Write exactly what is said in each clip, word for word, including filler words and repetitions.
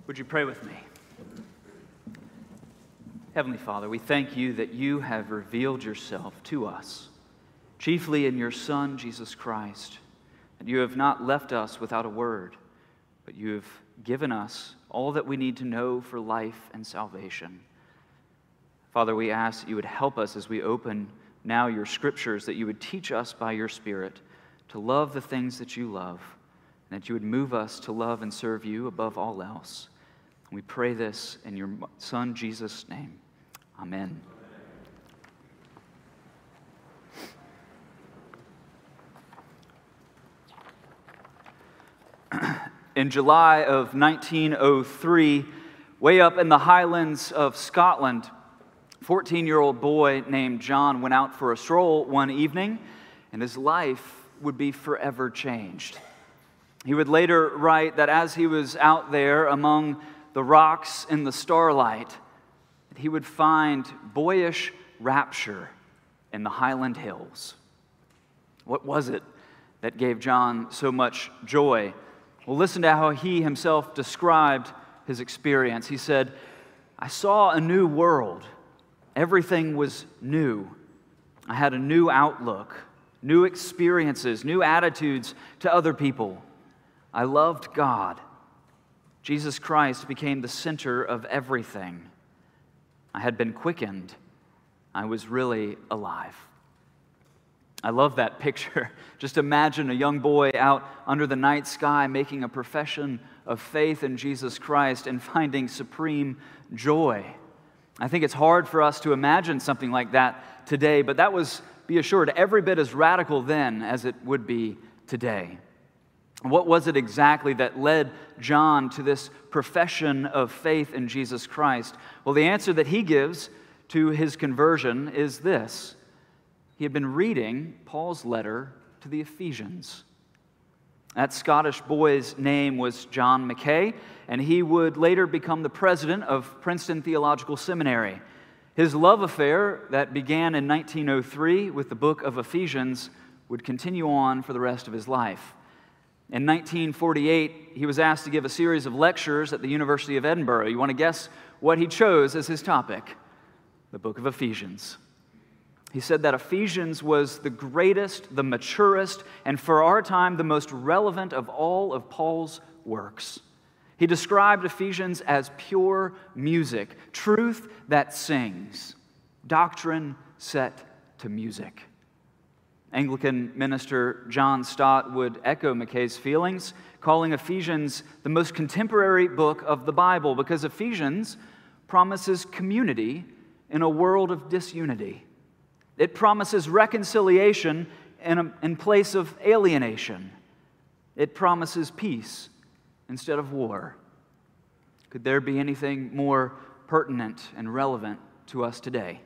Would you pray with me? Heavenly Father, we thank you that you have revealed yourself to us, chiefly in your Son, Jesus Christ, and you have not left us without a word, but you have given us all that we need to know for life and salvation. Father, we ask that you would help us as we open now your scriptures, that you would teach us by your Spirit to love the things that you love, and that you would move us to love and serve you above all else. We pray this in your Son, Jesus' name. Amen. In July of nineteen oh three, way up in the highlands of Scotland, a fourteen-year-old boy named John went out for a stroll one evening, and his life would be forever changed. He would later write that as he was out there among the rocks in the starlight, he would find boyish rapture in the Highland Hills. What was it that gave John so much joy? Well, listen to how he himself described his experience. He said, "I saw a new world. Everything was new. I had a new outlook, new experiences, new attitudes to other people. I loved God. Jesus Christ became the center of everything. I had been quickened. I was really alive." I love that picture. Just imagine a young boy out under the night sky making a profession of faith in Jesus Christ and finding supreme joy. I think it's hard for us to imagine something like that today, but that was, be assured, every bit as radical then as it would be today. What was it exactly that led John to this profession of faith in Jesus Christ? Well, the answer that he gives to his conversion is this. He had been reading Paul's letter to the Ephesians. That Scottish boy's name was John Mackay, and he would later become the president of Princeton Theological Seminary. His love affair that began in nineteen oh three with the book of Ephesians would continue on for the rest of his life. In nineteen forty-eight, he was asked to give a series of lectures at the University of Edinburgh. You want to guess what he chose as his topic? The book of Ephesians. He said that Ephesians was the greatest, the maturest, and for our time, the most relevant of all of Paul's works. He described Ephesians as pure music, truth that sings, doctrine set to music. Anglican minister John Stott would echo Mackay's feelings, calling Ephesians the most contemporary book of the Bible because Ephesians promises community in a world of disunity. It promises reconciliation in, a, in place of alienation. It promises peace instead of war. Could there be anything more pertinent and relevant to us today?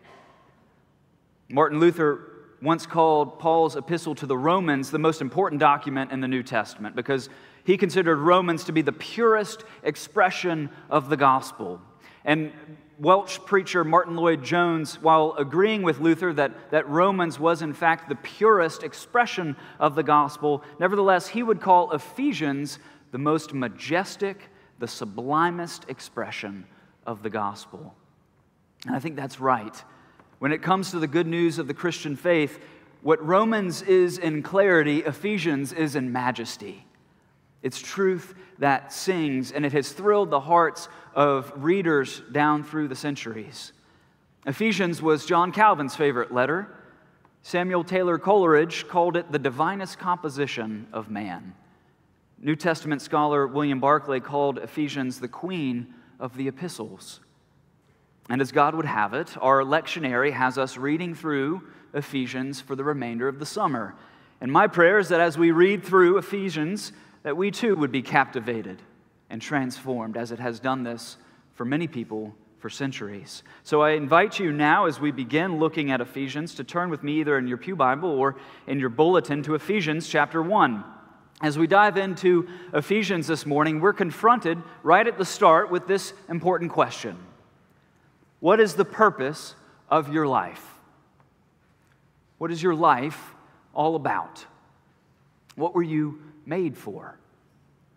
Martin Luther once called Paul's epistle to the Romans the most important document in the New Testament because he considered Romans to be the purest expression of the gospel. And Welsh preacher Martin Lloyd-Jones, while agreeing with Luther that, that Romans was in fact the purest expression of the gospel, nevertheless he would call Ephesians the most majestic, the sublimest expression of the gospel. And I think that's right. When it comes to the good news of the Christian faith, what Romans is in clarity, Ephesians is in majesty. It's truth that sings, and it has thrilled the hearts of readers down through the centuries. Ephesians was John Calvin's favorite letter. Samuel Taylor Coleridge called it the divinest composition of man. New Testament scholar William Barclay called Ephesians the queen of the epistles. And as God would have it, our lectionary has us reading through Ephesians for the remainder of the summer. And my prayer is that as we read through Ephesians, that we too would be captivated and transformed, as it has done this for many people for centuries. So I invite you now, as we begin looking at Ephesians, to turn with me either in your pew Bible or in your bulletin to Ephesians chapter one. As we dive into Ephesians this morning, we're confronted right at the start with this important question. What is the purpose of your life? What is your life all about? What were you made for?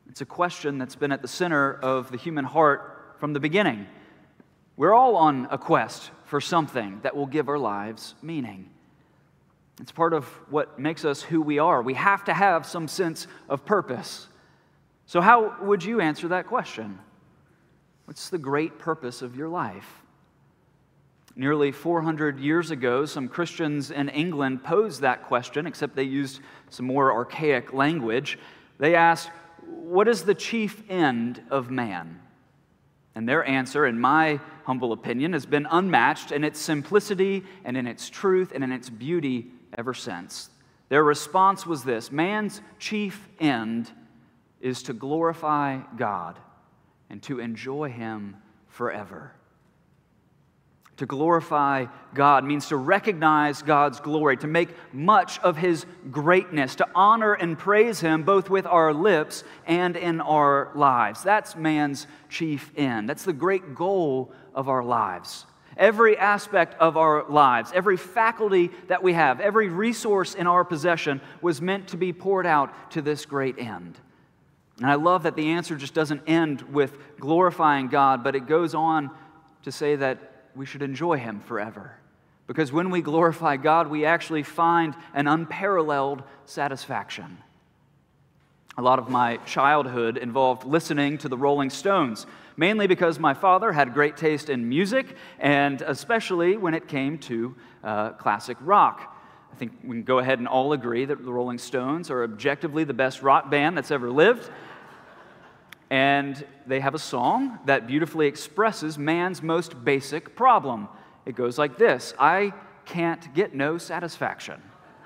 It's a question that's been at the center of the human heart from the beginning. We're all on a quest for something that will give our lives meaning. It's part of what makes us who we are. We have to have some sense of purpose. So how would you answer that question? What's the great purpose of your life? Nearly four hundred years ago, some Christians in England posed that question, except they used some more archaic language. They asked, "What is the chief end of man?" And their answer, in my humble opinion, has been unmatched in its simplicity and in its truth and in its beauty ever since. Their response was this: man's chief end is to glorify God and to enjoy Him forever. To glorify God means to recognize God's glory, to make much of His greatness, to honor and praise Him both with our lips and in our lives. That's man's chief end. That's the great goal of our lives. Every aspect of our lives, every faculty that we have, every resource in our possession was meant to be poured out to this great end. And I love that the answer just doesn't end with glorifying God, but it goes on to say that we should enjoy Him forever. Because when we glorify God, we actually find an unparalleled satisfaction. A lot of my childhood involved listening to the Rolling Stones, mainly because my father had great taste in music, and especially when it came to uh, classic rock. I think we can go ahead and all agree that the Rolling Stones are objectively the best rock band that's ever lived. And they have a song that beautifully expresses man's most basic problem. It goes like this: I can't get no satisfaction.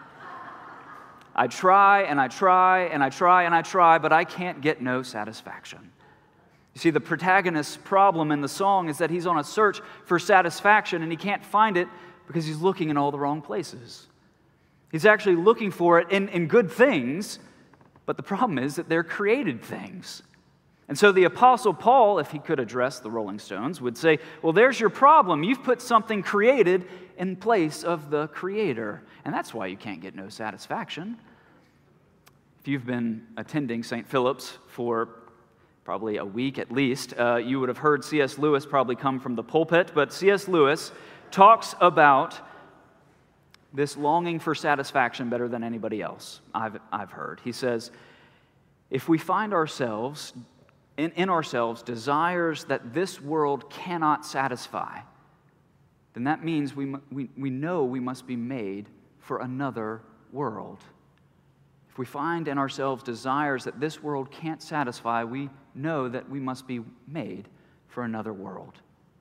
I try and I try and I try and I try, but I can't get no satisfaction. You see, the protagonist's problem in the song is that he's on a search for satisfaction and he can't find it because he's looking in all the wrong places. He's actually looking for it in, in good things, but the problem is that they're created things. And so the Apostle Paul, if he could address the Rolling Stones, would say, well, there's your problem. You've put something created in place of the Creator, and that's why you can't get no satisfaction. If you've been attending Saint Philip's for probably a week at least, uh, you would have heard C S Lewis probably come from the pulpit, but C S Lewis talks about this longing for satisfaction better than anybody else I've, I've heard. He says, if we find ourselves In, in ourselves desires that this world cannot satisfy, then that means we, we, we know we must be made for another world. If we find in ourselves desires that this world can't satisfy, we know that we must be made for another world.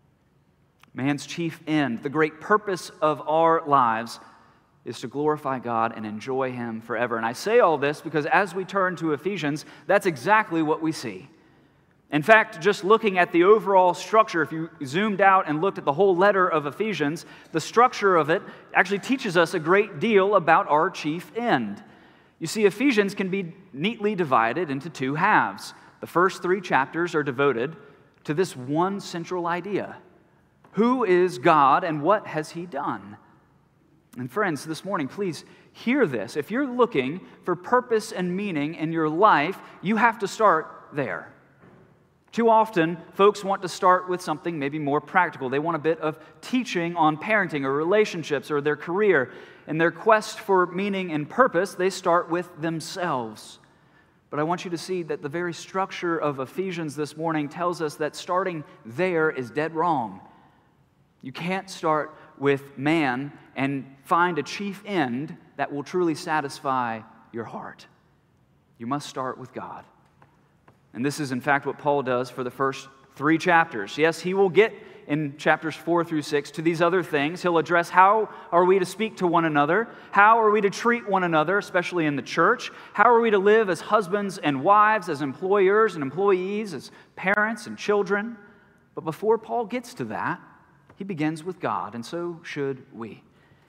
Man's chief end, the great purpose of our lives, is to glorify God and enjoy Him forever. And I say all this because as we turn to Ephesians, that's exactly what we see. In fact, just looking at the overall structure, if you zoomed out and looked at the whole letter of Ephesians, the structure of it actually teaches us a great deal about our chief end. You see, Ephesians can be neatly divided into two halves. The first three chapters are devoted to this one central idea. Who is God and what has He done? And friends, this morning, please hear this. If you're looking for purpose and meaning in your life, you have to start there. Too often, folks want to start with something maybe more practical. They want a bit of teaching on parenting or relationships or their career. In their quest for meaning and purpose, they start with themselves. But I want you to see that the very structure of Ephesians this morning tells us that starting there is dead wrong. You can't start with man and find a chief end that will truly satisfy your heart. You must start with God. And this is, in fact, what Paul does for the first three chapters. Yes, he will get in chapters four through six to these other things. He'll address how are we to speak to one another, how are we to treat one another, especially in the church, how are we to live as husbands and wives, as employers and employees, as parents and children. But before Paul gets to that, he begins with God, and so should we.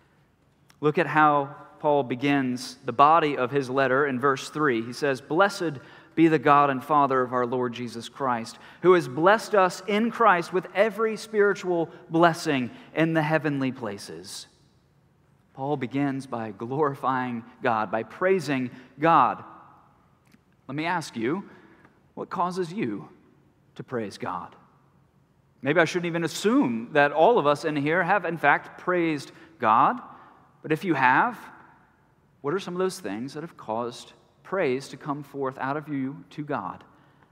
Look at how Paul begins the body of his letter in verse three. He says, "Blessed be the God and Father of our Lord Jesus Christ, who has blessed us in Christ with every spiritual blessing in the heavenly places." Paul begins by glorifying God, by praising God. Let me ask you, What causes you to praise God? Maybe I shouldn't even assume that all of us in here have, in fact, praised God. But if you have, what are some of those things that have caused praise to come forth out of you to God?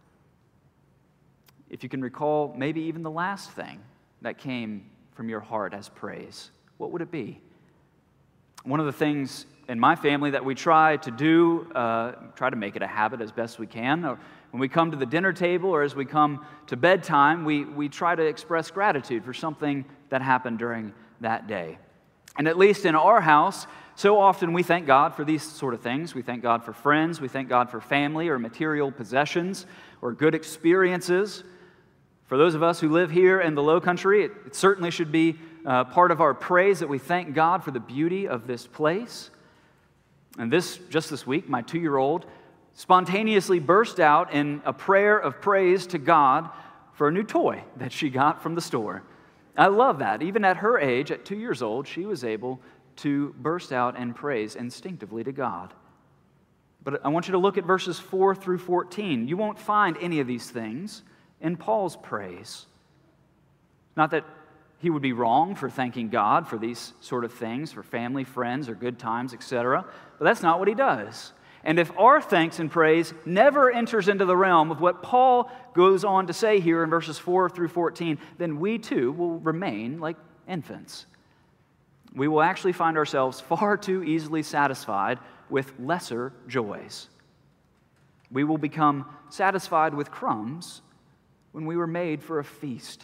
If you can recall maybe even the last thing that came from your heart as praise, what would it be? One of the things in my family that we try to do, uh, try to make it a habit as best we can, or when we come to the dinner table or as we come to bedtime, we, we try to express gratitude for something that happened during that day. And at least in our house, so often we thank God for these sort of things. We thank God for friends, we thank God for family or material possessions or good experiences. For those of us who live here in the Low Country, it, it certainly should be uh, part of our praise that we thank God for the beauty of this place. And this, just this week, my two-year-old spontaneously burst out in a prayer of praise to God for a new toy that she got from the store. I love that. Even at her age, at two years old, she was able to burst out in praise instinctively to God. But I want you to look at verses four through fourteen. You won't find any of these things in Paul's praise. Not that he would be wrong for thanking God for these sort of things, for family, friends, or good times, et cetera, but that's not what he does. And if our thanks and praise never enters into the realm of what Paul goes on to say here in verses four through fourteen, then we too will remain like infants. We will actually find ourselves far too easily satisfied with lesser joys. We will become satisfied with crumbs when we were made for a feast.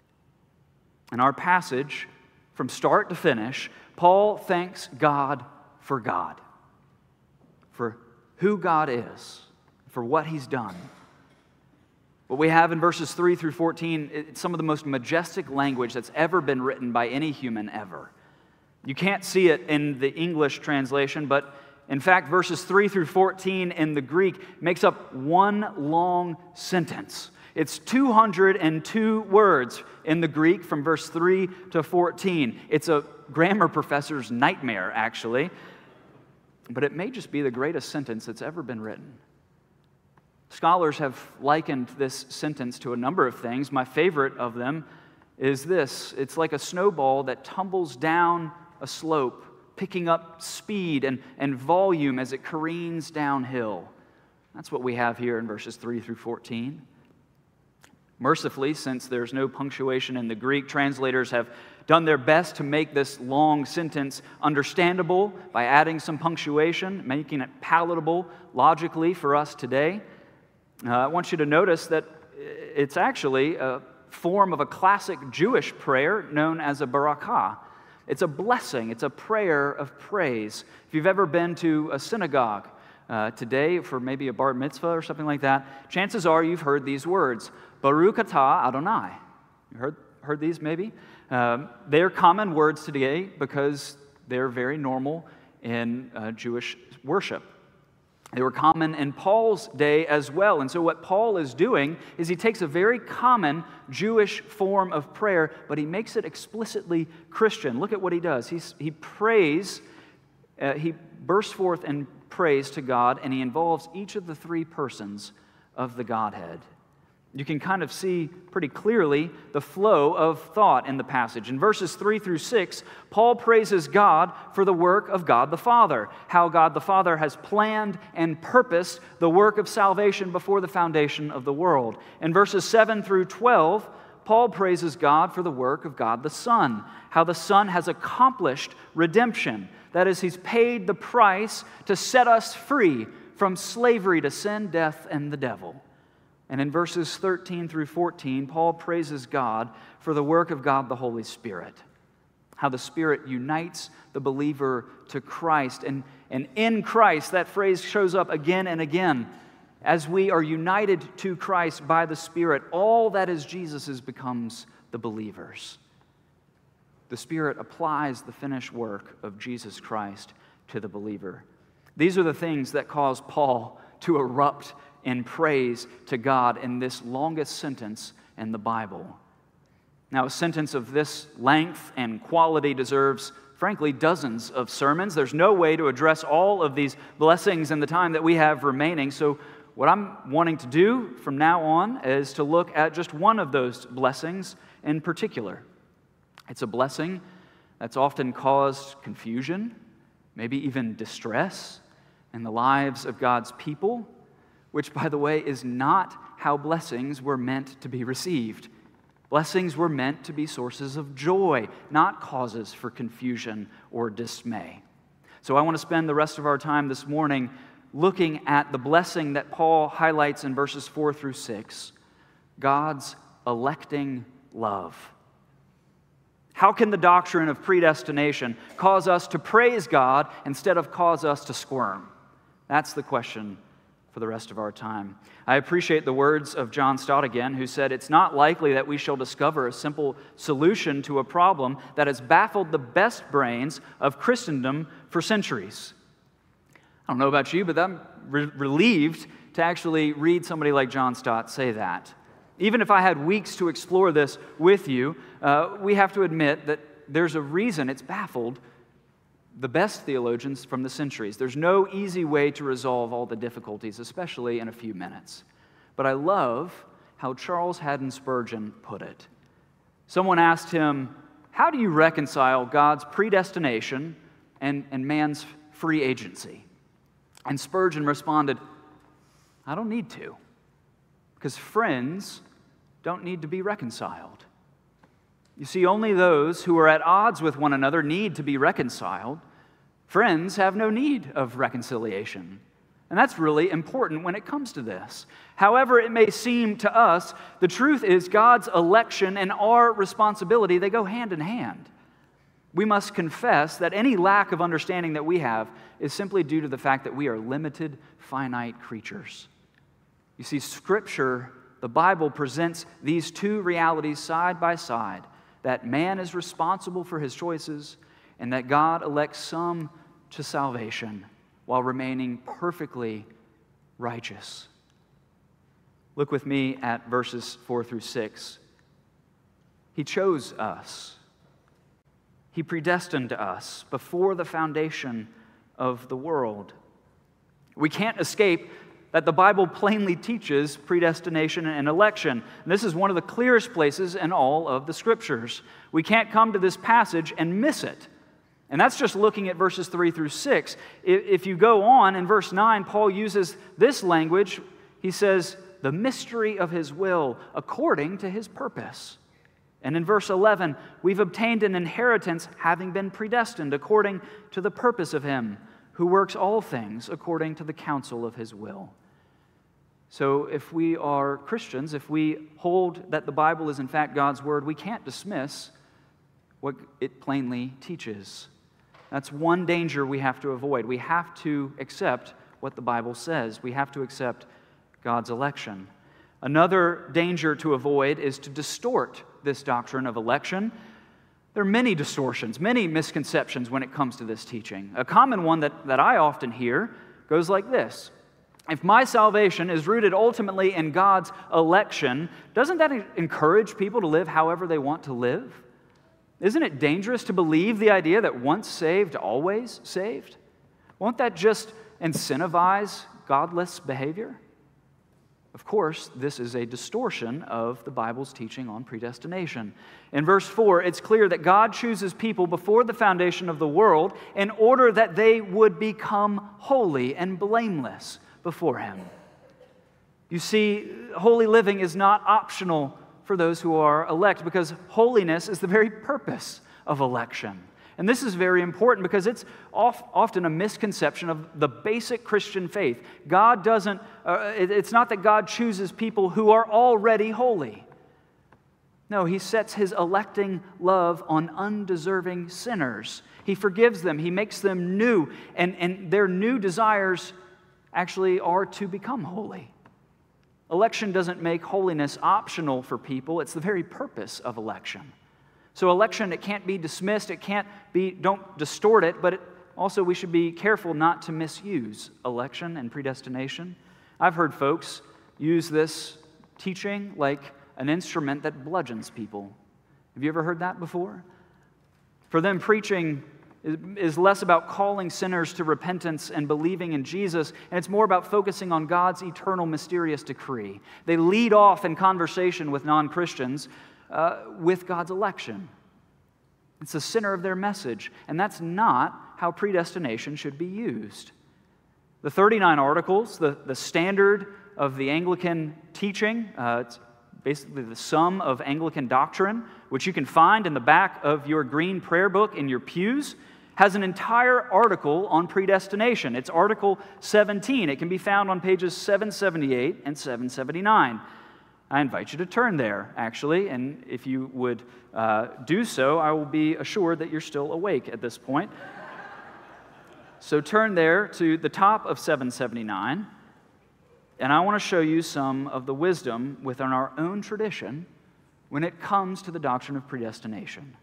In our passage, from start to finish, Paul thanks God for God, for who God is, for what He's done. What we have in verses three through fourteen, it's some of the most majestic language that's ever been written by any human ever. You can't see it in the English translation, but in fact, verses three through fourteen in the Greek makes up one long sentence. It's two hundred two words in the Greek from verse three to fourteen. It's a grammar professor's nightmare, actually. But it may just be the greatest sentence that's ever been written. Scholars have likened this sentence to a number of things. My favorite of them is this. It's like a snowball that tumbles down a slope, picking up speed and, and volume as it careens downhill. That's what we have here in verses three through fourteen. Mercifully, since there's no punctuation in the Greek, translators have done their best to make this long sentence understandable by adding some punctuation, making it palatable logically for us today. Uh, I want you to notice that it's actually a form of a classic Jewish prayer known as a barakah. It's a blessing. It's a prayer of praise. If you've ever been to a synagogue uh, today for maybe a bar mitzvah or something like that, chances are you've heard these words, Baruch atah Adonai. You heard, heard these maybe? Um, they're common words today because they're very normal in uh, Jewish worship. They were common in Paul's day as well. And so what Paul is doing is he takes a very common Jewish form of prayer, but he makes it explicitly Christian. Look at what he does. He's, he prays, uh, he bursts forth in praise to God, and he involves each of the three persons of the Godhead. You can kind of see pretty clearly the flow of thought in the passage. In verses three through six, Paul praises God for the work of God the Father, how God the Father has planned and purposed the work of salvation before the foundation of the world. In verses seven through twelve, Paul praises God for the work of God the Son, how the Son has accomplished redemption. That is, He's paid the price to set us free from slavery to sin, death, and the devil. And in verses thirteen through fourteen, Paul praises God for the work of God the Holy Spirit, how the Spirit unites the believer to Christ. And, and in Christ, that phrase shows up again and again. As we are united to Christ by the Spirit, all that is Jesus's becomes the believer's. The Spirit applies the finished work of Jesus Christ to the believer. These are the things that cause Paul to erupt in praise to God in this longest sentence in the Bible. Now, a sentence of this length and quality deserves, frankly, dozens of sermons. There's no way to address all of these blessings in the time that we have remaining, so what I'm wanting to do from now on is to look at just one of those blessings in particular. It's a blessing that's often caused confusion, maybe even distress in the lives of God's people, which, by the way, is not how blessings were meant to be received. Blessings were meant to be sources of joy, not causes for confusion or dismay. So I want to spend the rest of our time this morning looking at the blessing that Paul highlights in verses four through six, God's electing love. How can the doctrine of predestination cause us to praise God instead of cause us to squirm? That's the question for the rest of our time. I appreciate the words of John Stott again, who said, "It's not likely that we shall discover a simple solution to a problem that has baffled the best brains of Christendom for centuries." I don't know about you, but I'm re- relieved to actually read somebody like John Stott say that. Even if I had weeks to explore this with you, uh, we have to admit that there's a reason it's baffled the best theologians from the centuries. There's no easy way to resolve all the difficulties, especially in a few minutes. But I love how Charles Haddon Spurgeon put it. Someone asked him, how do you reconcile God's predestination and, and man's free agency? And Spurgeon responded, I don't need to, because friends don't need to be reconciled. You see, only those who are at odds with one another need to be reconciled. Friends have no need of reconciliation. And that's really important when it comes to this. However it may seem to us, the truth is God's election and our responsibility, they go hand in hand. We must confess that any lack of understanding that we have is simply due to the fact that we are limited, finite creatures. You see, Scripture, the Bible, presents these two realities side by side, that man is responsible for his choices and that God elects some to salvation while remaining perfectly righteous. Look with me at verses four through six. He chose us. He predestined us before the foundation of the world. We can't escape that the Bible plainly teaches predestination and election. And this is one of the clearest places in all of the Scriptures. We can't come to this passage and miss it. And that's just looking at verses three through six. If you go on in verse nine, Paul uses this language. He says, the mystery of his will according to his purpose. And in verse eleven, we've obtained an inheritance having been predestined according to the purpose of him who works all things according to the counsel of his will. So if we are Christians, if we hold that the Bible is in fact God's word, we can't dismiss what it plainly teaches. That's one danger we have to avoid. We have to accept what the Bible says. We have to accept God's election. Another danger to avoid is to distort this doctrine of election. There are many distortions, many misconceptions when it comes to this teaching. A common one that, that I often hear goes like this. If my salvation is rooted ultimately in God's election, doesn't that encourage people to live however they want to live? Isn't it dangerous to believe the idea that once saved, always saved? Won't that just incentivize godless behavior? Of course, this is a distortion of the Bible's teaching on predestination. In verse four, it's clear that God chooses people before the foundation of the world in order that they would become holy and blameless before Him. You see, holy living is not optional for those who are elect because holiness is the very purpose of election. And this is very important because it's often a misconception of the basic Christian faith. God doesn't, uh, it's not that God chooses people who are already holy. No, He sets His electing love on undeserving sinners. He forgives them. He makes them new. And, and their new desires actually are to become holy. Election doesn't make holiness optional for people. It's the very purpose of election. So election, it can't be dismissed. It can't be, don't distort it, but it, also we should be careful not to misuse election and predestination. I've heard folks use this teaching like an instrument that bludgeons people. Have you ever heard that before? For them, preaching is less about calling sinners to repentance and believing in Jesus, and it's more about focusing on God's eternal mysterious decree. They lead off in conversation with non-Christians uh, with God's election. It's the center of their message, and that's not how predestination should be used. The thirty-nine articles, the, the standard of the Anglican teaching, uh, it's basically the sum of Anglican doctrine, which you can find in the back of your green prayer book in your pews, has an entire article on predestination. It's Article seventeen. It can be found on pages seven seventy-eight and seven seventy-nine. I invite you to turn there, actually, and if you would uh, do so, I will be assured that you're still awake at this point. So turn there to the top of seven seventy-nine, and I want to show you some of the wisdom within our own tradition when it comes to the doctrine of predestination.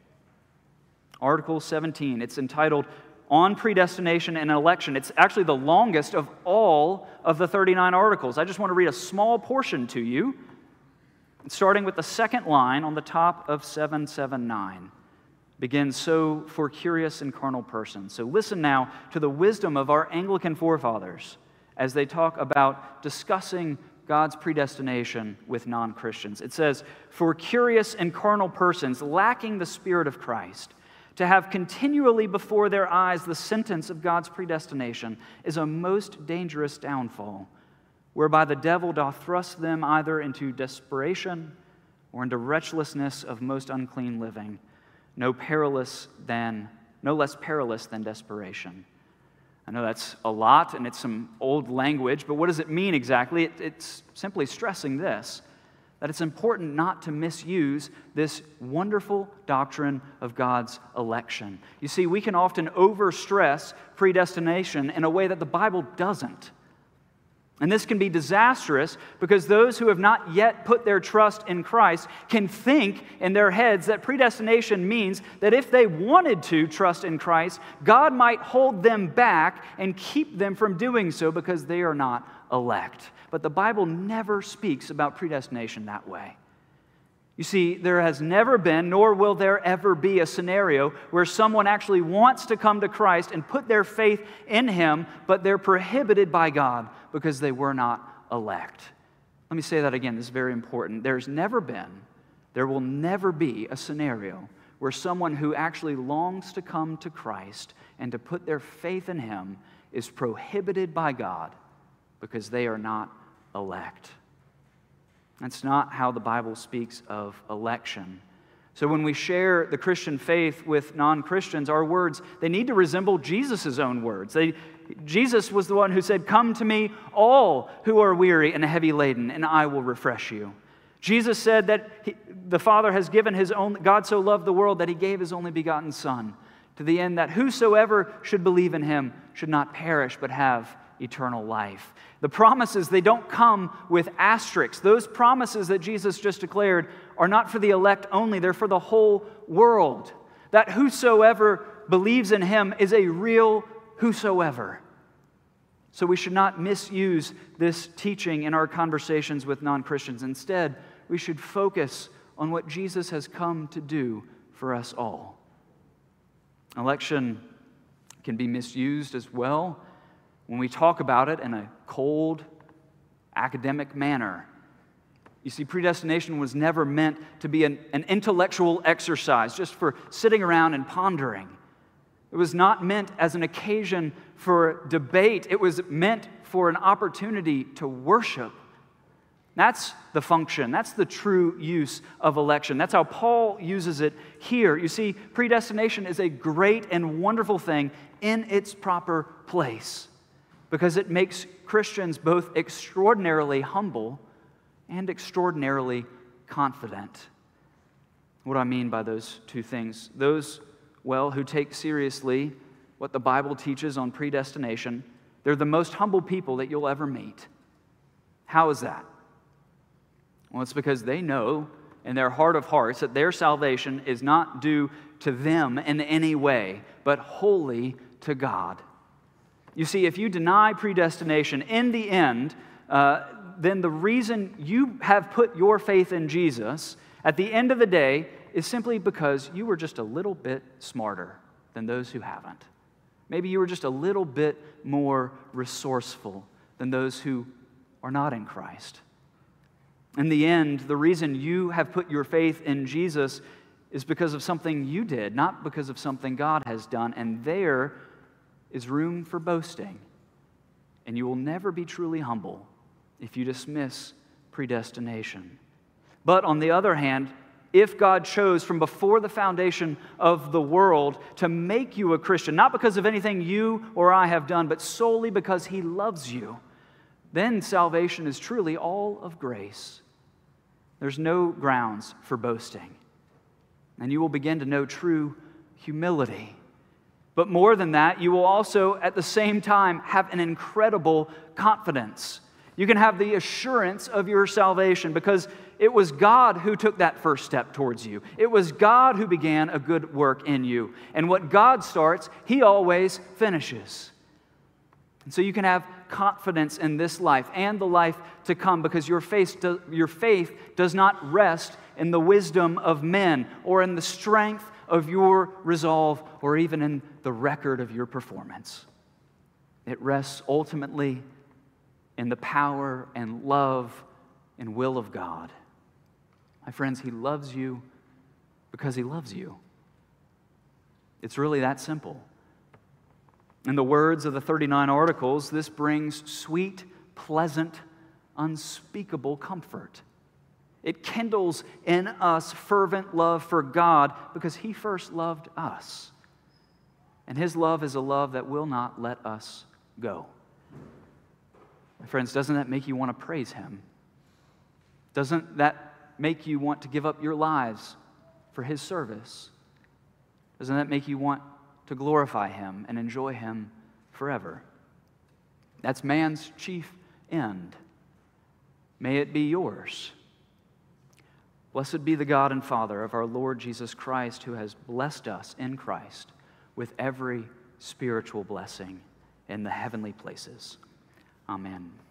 Article seventeen, it's entitled On Predestination and Election. It's actually the longest of all of the thirty-nine articles. I just want to read a small portion to you, starting with the second line on the top of seven seventy-nine. Begins, so for curious and carnal persons. So listen now to the wisdom of our Anglican forefathers as they talk about discussing God's predestination with non-Christians. It says, for curious and carnal persons lacking the Spirit of Christ, to have continually before their eyes the sentence of God's predestination is a most dangerous downfall, whereby the devil doth thrust them either into desperation or into wretchlessness of most unclean living, no perilous than, no less perilous than desperation. I know that's a lot, and it's some old language, but what does it mean exactly? It, it's simply stressing this, that it's important not to misuse this wonderful doctrine of God's election. You see, we can often overstress predestination in a way that the Bible doesn't. And this can be disastrous because those who have not yet put their trust in Christ can think in their heads that predestination means that if they wanted to trust in Christ, God might hold them back and keep them from doing so because they are not elect. But the Bible never speaks about predestination that way. You see, there has never been, nor will there ever be, a scenario where someone actually wants to come to Christ and put their faith in Him, but they're prohibited by God because they were not elect. Let me say that again. This is very important. There's never been, there will never be a scenario where someone who actually longs to come to Christ and to put their faith in Him is prohibited by God because they are not elect. That's not how the Bible speaks of election. So when we share the Christian faith with non-Christians, our words, they need to resemble Jesus' own words. They, Jesus was the one who said, "Come to me, all who are weary and heavy laden, and I will refresh you." Jesus said that he, the Father has given His own, God so loved the world that He gave His only begotten Son, to the end that whosoever should believe in Him should not perish but have eternal life. The promises, they don't come with asterisks. Those promises that Jesus just declared are not for the elect only, they're for the whole world. That whosoever believes in Him is a real whosoever. So we should not misuse this teaching in our conversations with non-Christians. Instead, we should focus on what Jesus has come to do for us all. Election can be misused as well when we talk about it in a cold, academic manner. You see, predestination was never meant to be an, an intellectual exercise, just for sitting around and pondering. It was not meant as an occasion for debate. It was meant for an opportunity to worship. That's the function. That's the true use of election. That's how Paul uses it here. You see, predestination is a great and wonderful thing in its proper place, because it makes Christians both extraordinarily humble and extraordinarily confident. What do I mean by those two things? Those, well, who take seriously what the Bible teaches on predestination, they're the most humble people that you'll ever meet. How is that? Well, it's because they know in their heart of hearts that their salvation is not due to them in any way, but wholly to God. You see, if you deny predestination, in the end, uh, then the reason you have put your faith in Jesus, at the end of the day, is simply because you were just a little bit smarter than those who haven't. Maybe you were just a little bit more resourceful than those who are not in Christ. In the end, the reason you have put your faith in Jesus is because of something you did, not because of something God has done. And there is room for boasting. And you will never be truly humble if you dismiss predestination. But on the other hand, if God chose from before the foundation of the world to make you a Christian, not because of anything you or I have done, but solely because He loves you, then salvation is truly all of grace. There's no grounds for boasting. And you will begin to know true humility. But more than that, you will also at the same time have an incredible confidence. You can have the assurance of your salvation because it was God who took that first step towards you. It was God who began a good work in you. And what God starts, He always finishes. And so you can have confidence in this life and the life to come because your faith, do, your faith does not rest in the wisdom of men or in the strength of your resolve or even in the record of your performance. It rests ultimately in the power and love and will of God. My friends, He loves you because He loves you. It's really that simple. In the words of the thirty-nine Articles, this brings sweet, pleasant, unspeakable comfort. It kindles in us fervent love for God because He first loved us. And His love is a love that will not let us go. My friends, doesn't that make you want to praise Him? Doesn't that make you want to give up your lives for His service? Doesn't that make you want to glorify Him and enjoy Him forever? That's man's chief end. May it be yours. Blessed be the God and Father of our Lord Jesus Christ, who has blessed us in Christ with every spiritual blessing in the heavenly places. Amen.